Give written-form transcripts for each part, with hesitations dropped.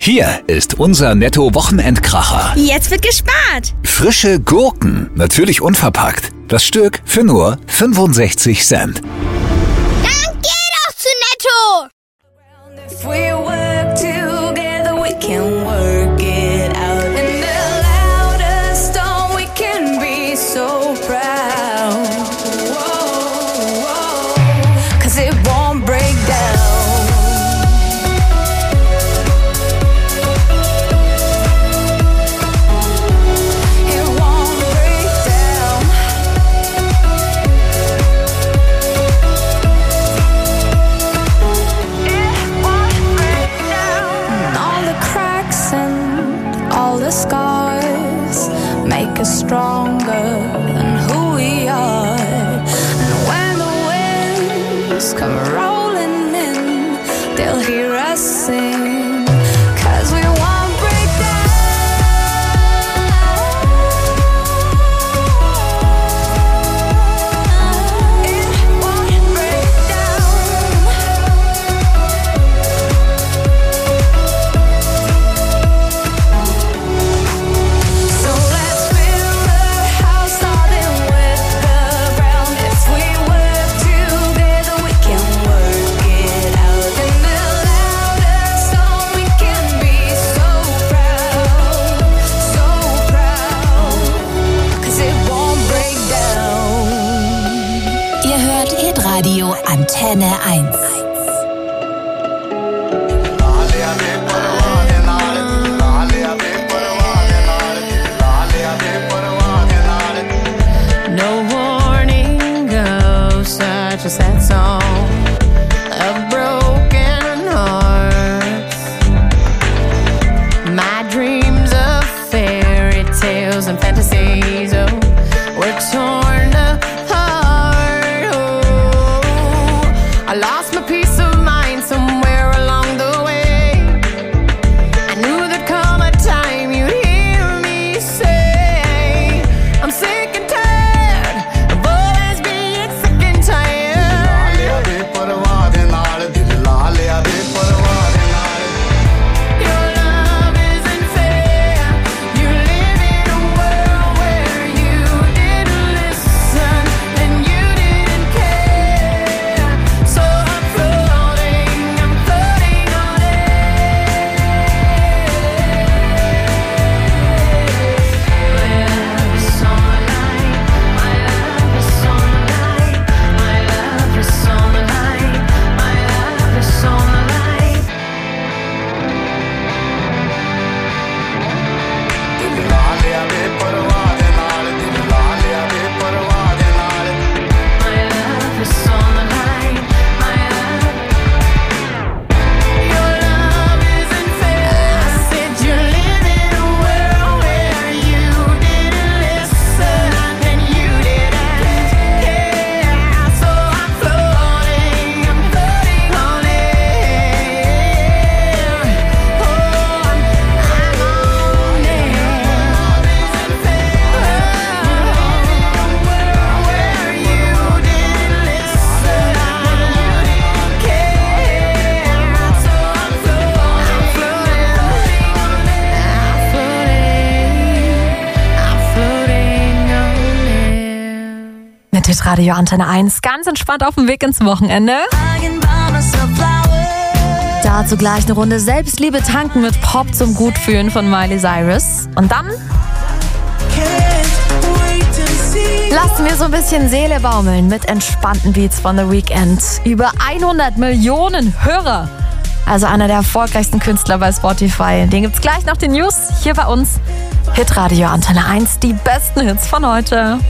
Hier ist unser Netto-Wochenendkracher. Jetzt wird gespart. Frische Gurken, natürlich unverpackt. Das Stück für nur 65 Cent. Dann geh doch zu Netto. If we work together, we can work it out. And the louder storm, we can be so proud. Whoa, whoa, 'cause it won't break down. It won't break down. It won't break down. All the cracks and all the scars make us stronger than who we are. And when the winds come rolling in, they'll hear us sing. 'Cause we won't break down. It won't break down. So let's build a house starting with the ground. If we work together, we can work it out. And the louder song, we can be so proud, 'cause it won't break down. Ihr hört Hitradio Antenne 1. No warning goes such a sad song of broken hearts. My dreams of fairy tales and fantasies, oh, were torn apart. Oh, I lost my peace of mind somewhere along the way. I knew there'd come a time you'd hear me say, I'm sick and tired of always being sick and tired. Your love isn't fair. You live in a world where you didn't listen and you didn't care. So I'm floating on air. My love is on the line. My love is on the line. My love is on the line. My love is on the line. My love is on the line. My love. Your love isn't fair. I said you live in a world where you didn't listen and you didn't care. So I'm floating on air. Oh, I'm on air. Where you didn't listen and you didn't care. So I'm floating on air. Mit Hitradio Antenne 1 ganz entspannt auf dem Weg ins Wochenende. Dazu gleich eine Runde Selbstliebe tanken mit Pop zum Gutfühlen von Miley Cyrus. Und dann lassen wir so ein bisschen Seele baumeln mit entspannten Beats von The Weeknd. Über 100 Millionen Hörer. Also einer der erfolgreichsten Künstler bei Spotify. Den gibt's gleich nach den News hier bei uns. Hitradio Antenne 1, die besten Hits von heute.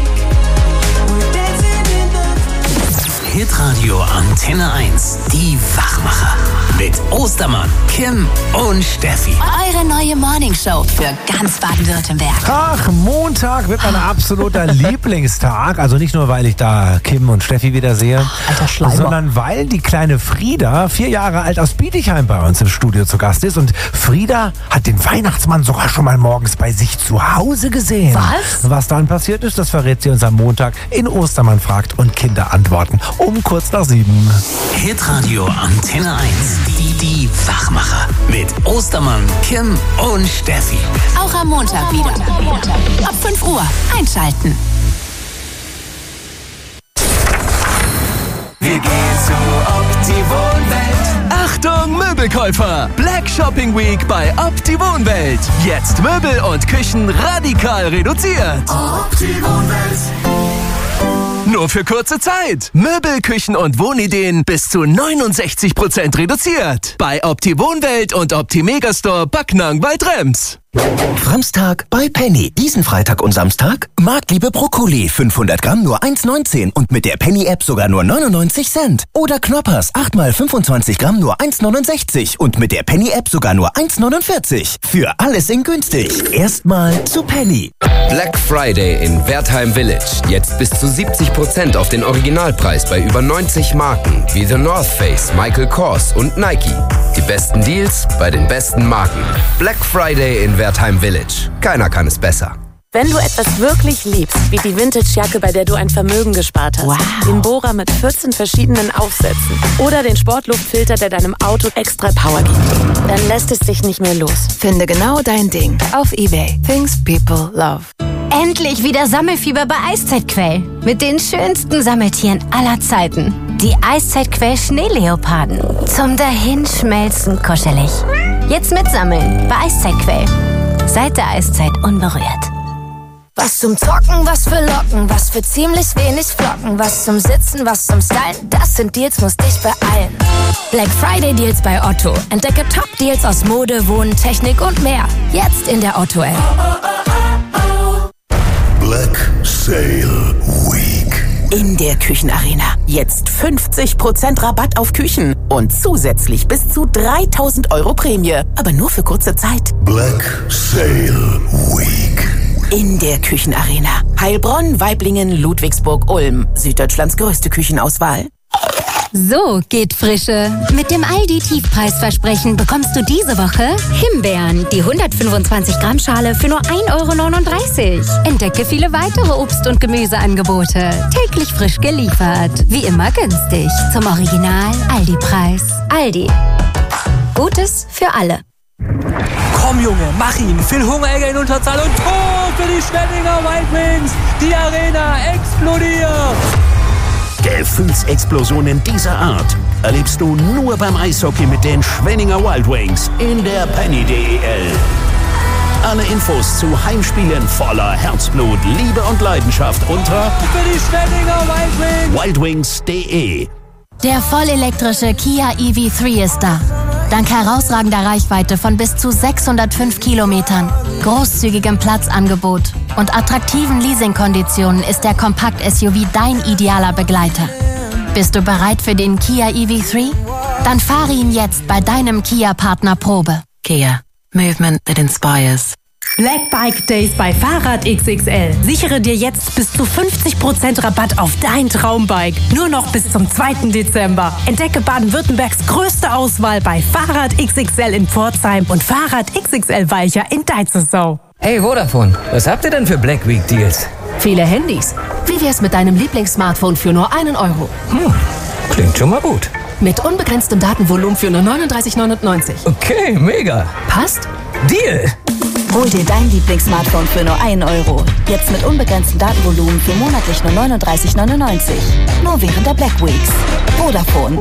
Hitradio Antenne 1, die Wachmacher. Mit Ostermann, Kim und Steffi. Eure neue Morningshow für ganz Baden-Württemberg. Ach, Montag wird mein absoluter Lieblingstag. Also nicht nur, weil ich da Kim und Steffi wieder sehe, Alter Schleimer. sondern weil die kleine Frieda, 4 Jahre alt, aus Bietigheim bei uns im Studio zu Gast ist. Und Frieda hat den Weihnachtsmann sogar schon mal morgens bei sich zu Hause gesehen. Was? Was dann passiert ist, das verrät sie uns am Montag in Ostermann fragt und Kinder antworten. um kurz nach 7. Hitradio Antenne 1. Die Wachmacher. Mit Ostermann, Kim und Steffi. Auch am Montag wieder. Ab 5 Uhr einschalten. Wir gehen zu Opti-Wohnwelt. Achtung Möbelkäufer! Black Shopping Week bei Opti-Wohnwelt. Jetzt Möbel und Küchen radikal reduziert. Opti-Wohnwelt. Nur für kurze Zeit. Möbel, Küchen und Wohnideen bis zu 69% reduziert. Bei Opti-Wohnwelt und Opti-Megastore Backnang bei Trems. Samstag bei Penny. Diesen Freitag und Samstag Marktliebe Brokkoli 500 Gramm nur 1,19 und mit der Penny-App sogar nur 99 Cent. Oder Knoppers 8 mal 25 Gramm nur 1,69 und mit der Penny-App sogar nur 1,49. Für alles in günstig. Erstmal zu Penny. Black Friday in Wertheim Village. Jetzt bis zu 70% auf den Originalpreis bei über 90 Marken wie The North Face, Michael Kors und Nike. Die besten Deals bei den besten Marken. Black Friday in Wertheim Village. Keiner kann es besser. Wenn du etwas wirklich liebst, wie die Vintage-Jacke, bei der du ein Vermögen gespart hast, den Bohrer mit 14 verschiedenen Aufsätzen oder den Sportluftfilter, der deinem Auto extra Power gibt, dann lässt es dich nicht mehr los. Finde genau dein Ding auf eBay. Things people love. Endlich wieder Sammelfieber bei Eiszeitquell. Mit den schönsten Sammeltieren aller Zeiten. Die Eiszeitquell Schneeleoparden. Zum Dahinschmelzen kuschelig. Jetzt mitsammeln bei Eiszeitquell. Seit der Eiszeit unberührt. Was zum Zocken, was für Locken, was für ziemlich wenig Flocken, was zum Sitzen, was zum Stylen, das sind Deals, muss dich beeilen. Black Friday Deals bei Otto. Entdecke Top-Deals aus Mode, Wohnen, Technik und mehr. Jetzt in der Otto-App. Black Sale Week. In der Küchenarena. Jetzt 50% Rabatt auf Küchen und zusätzlich bis zu 3.000 € Prämie. Aber nur für kurze Zeit. Black Sale Week. In der Küchenarena. Heilbronn, Waiblingen, Ludwigsburg, Ulm. Süddeutschlands größte Küchenauswahl. So geht Frische. Mit dem Aldi-Tiefpreisversprechen bekommst du diese Woche Himbeeren, die 125 Gramm Schale für nur 1,39 €. Entdecke viele weitere Obst- und Gemüseangebote. Täglich frisch geliefert. Wie immer günstig. Zum Original Aldi-Preis. Aldi. Gutes für alle. Komm Junge, mach ihn. Phil Hungeregger in Unterzahl und Tor für die Schwenninger Wild Wings. Die Arena explodiert. Gefühlsexplosionen dieser Art erlebst du nur beim Eishockey mit den Schwenninger Wild Wings in der Penny DEL. Alle Infos zu Heimspielen voller Herzblut, Liebe und Leidenschaft unter für die Schwenninger Wild Wings. wildwings.de. Der vollelektrische Kia EV3 ist da. Dank herausragender Reichweite von bis zu 605 Kilometern, großzügigem Platzangebot und attraktiven Leasingkonditionen ist der Kompakt-SUV dein idealer Begleiter. Bist du bereit für den Kia EV3? Dann fahre ihn jetzt bei deinem Kia-Partner Probe. Kia. Movement that inspires. Black Bike Days bei Fahrrad XXL. Sichere dir jetzt bis zu 50% Rabatt auf dein Traumbike. Nur noch bis zum 2. Dezember. Entdecke Baden-Württembergs größte Auswahl bei Fahrrad XXL in Pforzheim und Fahrrad XXL Weicher in Deitzelsau. Hey Vodafone, was habt ihr denn für Black Week Deals? Viele Handys. Wie wär's mit deinem Lieblingssmartphone für nur 1 €? Klingt schon mal gut. Mit unbegrenztem Datenvolumen für nur 39,99 €. Okay, mega. Passt? Deal! Hol dir dein Lieblingssmartphone für nur 1 €. Jetzt mit unbegrenztem Datenvolumen für monatlich nur 39,99 €. Nur während der Black Weeks. Vodafone.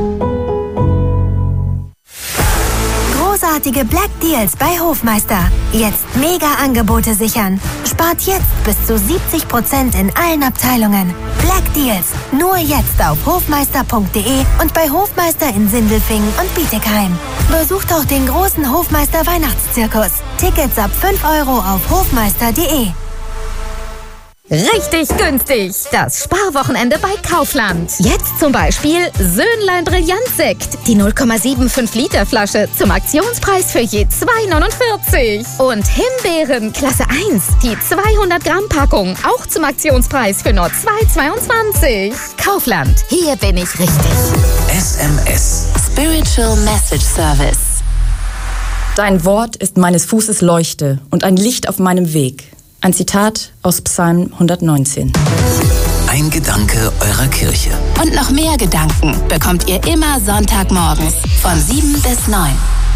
Großartige Black Deals bei Hofmeister. Jetzt Mega-Angebote sichern. Spart jetzt bis zu 70% in allen Abteilungen. Black Deals. Nur jetzt auf hofmeister.de und bei Hofmeister in Sindelfingen und Bietigheim. Besucht auch den großen Hofmeister Weihnachtszirkus. Tickets ab 5 € auf hofmeister.de. Richtig günstig. Das Sparwochenende bei Kaufland. Jetzt zum Beispiel Söhnlein Brillantsekt. Die 0,75 Liter Flasche zum Aktionspreis für je 2,49 €. Und Himbeeren Klasse 1. Die 200 Gramm Packung. Auch zum Aktionspreis für nur 2,22 €. Kaufland. Hier bin ich richtig. SMS. Spiritual Message Service. Dein Wort ist meines Fußes Leuchte und ein Licht auf meinem Weg. Ein Zitat aus Psalm 119. Ein ein Gedanke eurer Kirche. Und noch mehr Gedanken bekommt ihr immer Sonntagmorgens von 7 bis 9.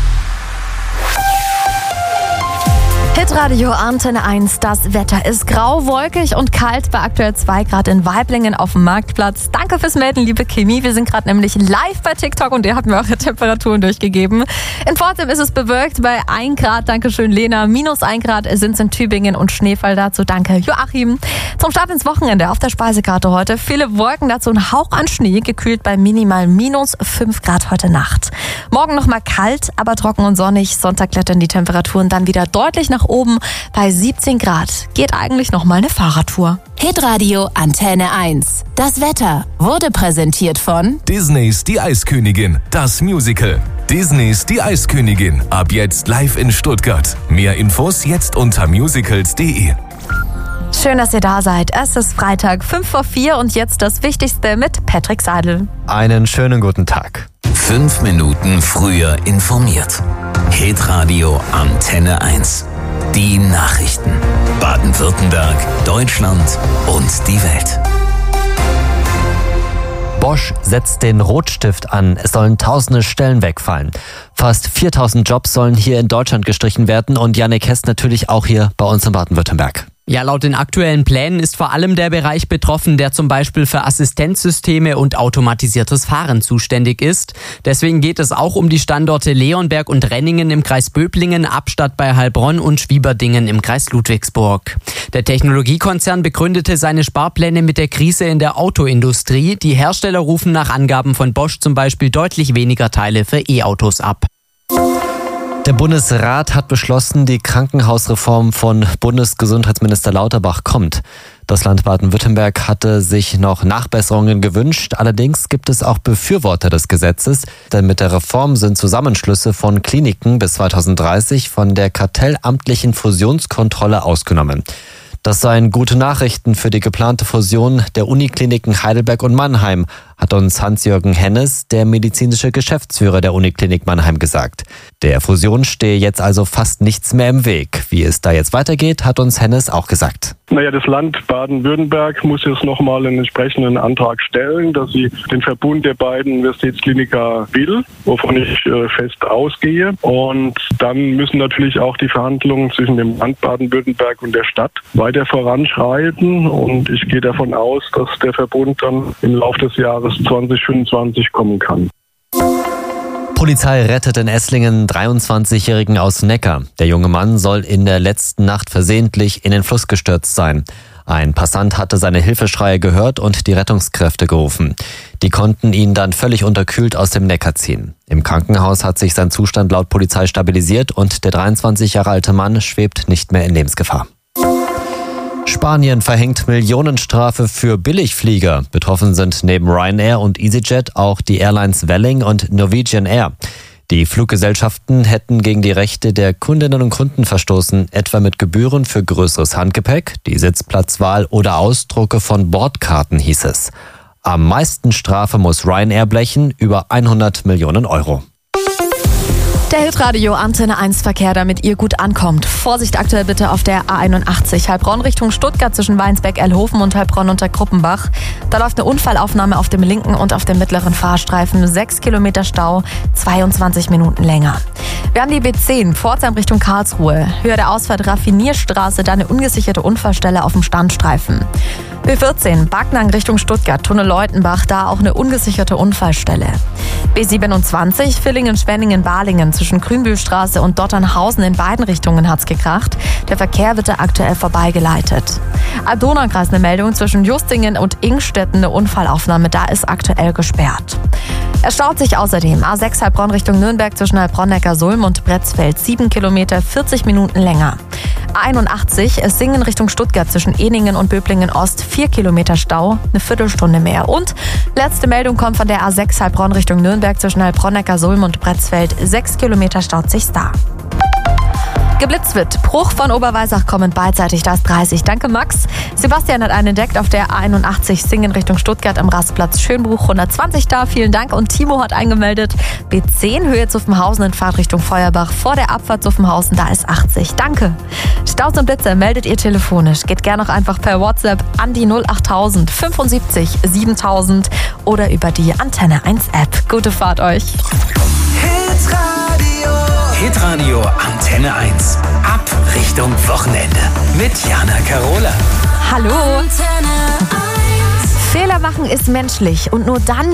Hitradio Antenne 1, das Wetter ist grau, wolkig und kalt bei aktuell 2 Grad in Waiblingen auf dem Marktplatz. Danke fürs Melden, liebe Kimi. Wir sind gerade nämlich live bei TikTok und ihr habt mir eure Temperaturen durchgegeben. In Pforzheim ist es bewölkt bei 1 Grad, dankeschön Lena. -1 Grad sind es in Tübingen und Schneefall dazu, danke Joachim. Zum Start ins Wochenende auf der Speisekarte heute. Viele Wolken, dazu ein Hauch an Schnee, gekühlt bei minimal -5 Grad heute Nacht. Morgen nochmal kalt, aber trocken und sonnig. Sonntag klettern die Temperaturen dann wieder deutlich nach oben bei 17 Grad. Geht eigentlich noch mal eine Fahrradtour. Hitradio Antenne 1. Das Wetter wurde präsentiert von Disneys Die Eiskönigin, das Musical. Disneys Die Eiskönigin, ab jetzt live in Stuttgart. Mehr Infos jetzt unter musicals.de. Schön, dass ihr da seid. Es ist Freitag, 5:04 und jetzt das Wichtigste mit Patrick Seidel. Einen schönen guten Tag. 5 Minuten früher informiert. Hitradio Antenne 1. Die Nachrichten. Baden-Württemberg, Deutschland und die Welt. Bosch setzt den Rotstift an. Es sollen tausende Stellen wegfallen. Fast 4000 Jobs sollen hier in Deutschland gestrichen werden und Jannik Hess natürlich auch hier bei uns in Baden-Württemberg. Ja, laut den aktuellen Plänen ist vor allem der Bereich betroffen, der zum Beispiel für Assistenzsysteme und automatisiertes Fahren zuständig ist. Deswegen geht es auch um die Standorte Leonberg und Renningen im Kreis Böblingen, Abstatt bei Heilbronn und Schwieberdingen im Kreis Ludwigsburg. Der Technologiekonzern begründete seine Sparpläne mit der Krise in der Autoindustrie. Die Hersteller rufen nach Angaben von Bosch zum Beispiel deutlich weniger Teile für E-Autos ab. Der Bundesrat hat beschlossen, die Krankenhausreform von Bundesgesundheitsminister Lauterbach kommt. Das Land Baden-Württemberg hatte sich noch Nachbesserungen gewünscht. Allerdings gibt es auch Befürworter des Gesetzes, denn mit der Reform sind Zusammenschlüsse von Kliniken bis 2030 von der kartellamtlichen Fusionskontrolle ausgenommen. Das seien gute Nachrichten für die geplante Fusion der Unikliniken Heidelberg und Mannheim, hat uns Hans-Jürgen Hennes, der medizinische Geschäftsführer der Uniklinik Mannheim, gesagt. Der Fusion stehe jetzt also fast nichts mehr im Weg. Wie es da jetzt weitergeht, hat uns Hennes auch gesagt. Naja, das Land Baden-Württemberg muss jetzt nochmal einen entsprechenden Antrag stellen, dass sie den Verbund der beiden Universitätskliniker will, wovon ich fest ausgehe. Und dann müssen natürlich auch die Verhandlungen zwischen dem Land Baden-Württemberg und der Stadt weiter voranschreiten. Und ich gehe davon aus, dass der Verbund dann im Laufe des Jahres 2025 kommen kann. Polizei rettet in Esslingen 23-Jährigen aus Neckar. Der junge Mann soll in der letzten Nacht versehentlich in den Fluss gestürzt sein. Ein Passant hatte seine Hilfeschreie gehört und die Rettungskräfte gerufen. Die konnten ihn dann völlig unterkühlt aus dem Neckar ziehen. Im Krankenhaus hat sich sein Zustand laut Polizei stabilisiert und der 23 Jahre alte Mann schwebt nicht mehr in Lebensgefahr. Spanien verhängt Millionenstrafe für Billigflieger. Betroffen sind neben Ryanair und EasyJet auch die Airlines Vueling und Norwegian Air. Die Fluggesellschaften hätten gegen die Rechte der Kundinnen und Kunden verstoßen, etwa mit Gebühren für größeres Handgepäck, die Sitzplatzwahl oder Ausdrucke von Bordkarten, hieß es. Am meisten Strafe muss Ryanair blechen, über 100 Millionen Euro. Der Hitradio Antenne 1 Verkehr, damit ihr gut ankommt. Vorsicht aktuell bitte auf der A81 Heilbronn Richtung Stuttgart zwischen Weinsberg-Elhofen und Heilbronn unter Kruppenbach. Da läuft eine Unfallaufnahme auf dem linken und auf dem mittleren Fahrstreifen. 6 Kilometer Stau, 22 Minuten länger. Wir haben die B10 Pforzheim Richtung Karlsruhe. Höhe der Ausfahrt Raffinierstraße, da eine ungesicherte Unfallstelle auf dem Standstreifen. B14 Backnang Richtung Stuttgart, Tunnel Leutenbach, da auch eine ungesicherte Unfallstelle. B27 Villingen-Schwenningen-Balingen zwischen Grünbühlstraße und Dotternhausen in beiden Richtungen hat's gekracht. Der Verkehr wird da aktuell vorbeigeleitet. Alb-Donau-Kreis eine Meldung zwischen Justingen und Ingstetten, eine Unfallaufnahme, da ist aktuell gesperrt. Es staut sich außerdem A6 Heilbronn Richtung Nürnberg zwischen Heilbronn-Neckarsulm und Bretzfeld, 7 Kilometer, 40 Minuten länger. A81 Singen Richtung Stuttgart zwischen Eningen und Böblingen Ost, 4 Kilometer Stau, eine Viertelstunde mehr. Und letzte Meldung kommt von der A6 Heilbronn Richtung Nürnberg zwischen Heilbronn-Neckarsulm und Bretzfeld, 6 Kilometer staut sich's da. Geblitzt wird. Bruch von Oberweisach kommend beidseitig, da ist 30. Danke Max. Sebastian hat einen entdeckt auf der A81 Singen Richtung Stuttgart am Rastplatz Schönbuch, 120 da, vielen Dank. Und Timo hat eingemeldet, B10 Höhe Zuffenhausen in Fahrtrichtung Feuerbach vor der Abfahrt Zuffenhausen, da ist 80. Danke. Staus und Blitze meldet ihr telefonisch. Geht gerne auch einfach per WhatsApp an die 08000 75 7000 oder über die Antenne 1 App. Gute Fahrt euch. Hitradio Antenne 1. Ab Richtung Wochenende. Mit Jana Karola. Hallo. Fehler machen ist menschlich und nur dann